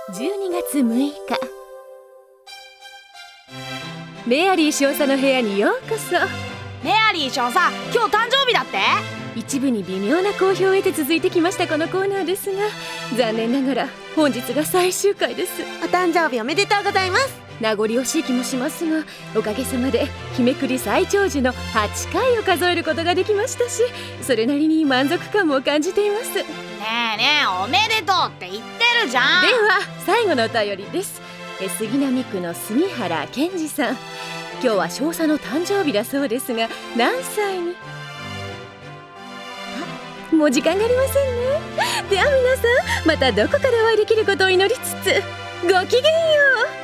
12月6日、メアリー少佐の部屋にようこそ。 メアリー少佐、今日誕生日だって？ 一部に微妙な好評を得て続いてきましたこのコーナーですが、残念ながら本日が最終回です。 お誕生日おめでとうございます。 名残惜しい気もしますが、おかげさまで日めくり最長寿の8回を数えることができましたし、それなりに満足感も感じています。 ねえねえ、おめでとうって言ってるじゃん。 では最後のお便りです。杉並区の杉原健二さん、今日は少佐の誕生日だそうですが、何歳に？もう時間がありませんね。では皆さん、またどこかでお会いできることを祈りつつ、ごきげんよう。